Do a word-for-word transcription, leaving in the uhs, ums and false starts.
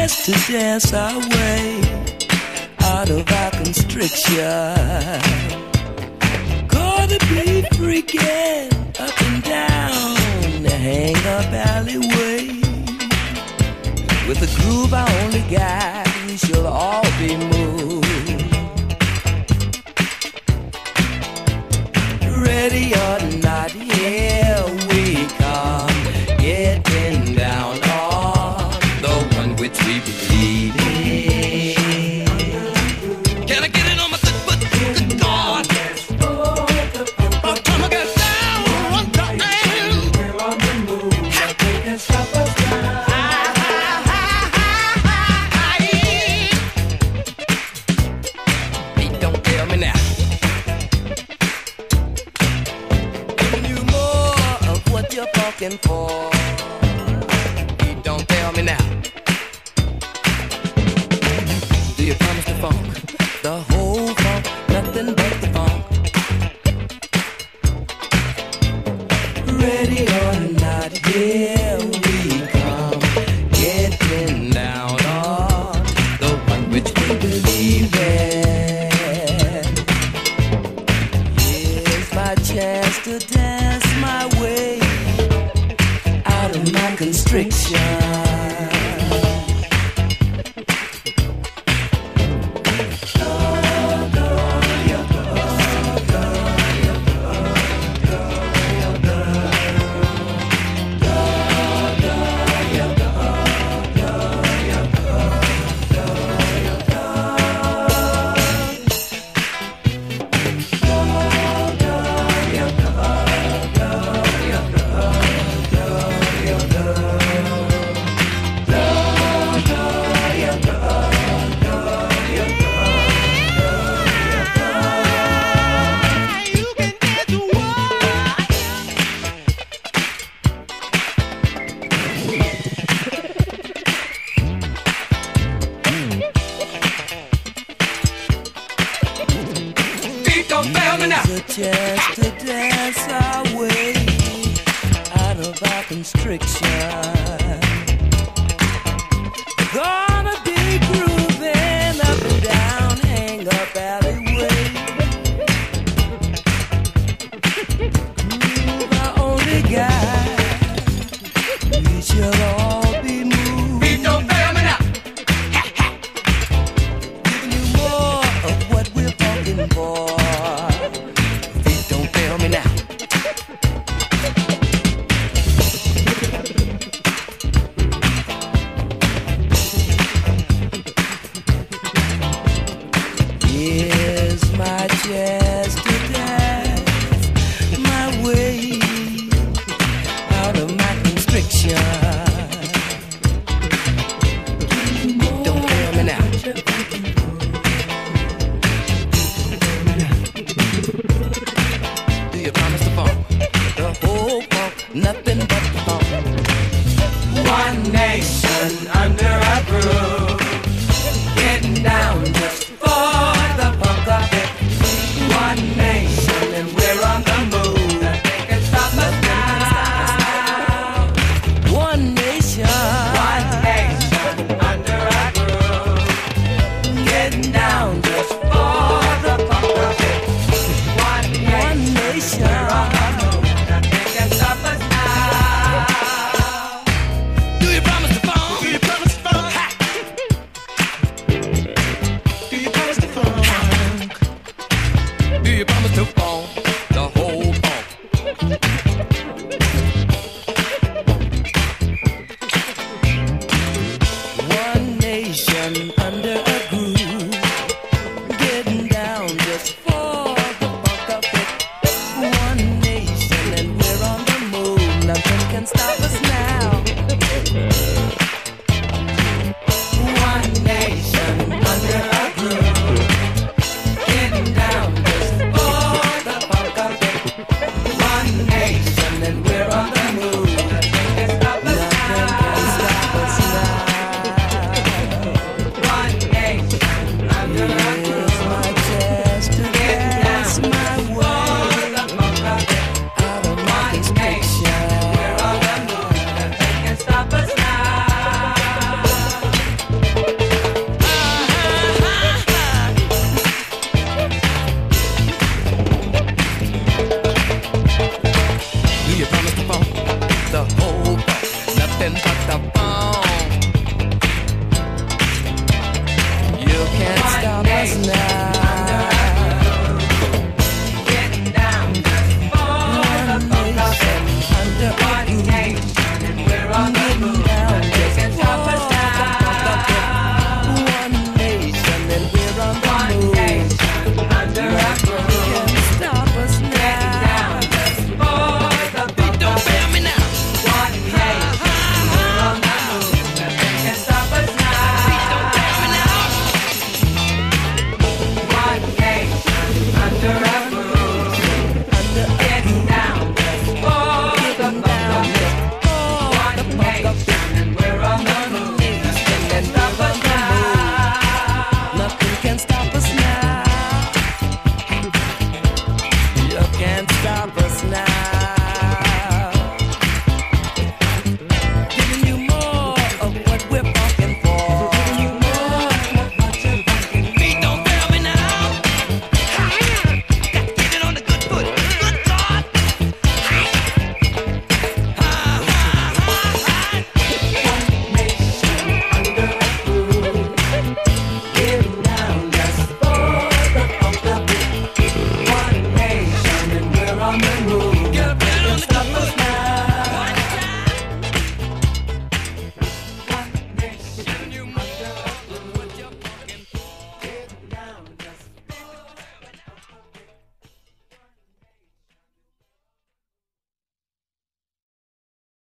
to dance our way out of our constriction. Gonna be freaking up and down the hang-up alleyway. With a groove I only got, we shall all be moved. Ready or not, here we come, getting down on the one which we believe in. Can I get it on my good foot? Good God! Oh, time I get down one time. They can stop us now. Hey, don't tell me now. You're fucking for. You don't tell me now. Do you promise the funk? The whole funk, nothing but the funk. Ready or not, here we come, getting down on the one which we believe in. Here's my chance to dance my way out of my constriction. Just to dance our way out of our constriction. Gonna be grooving up and down hang-up alleyway. Groove I only got, we shall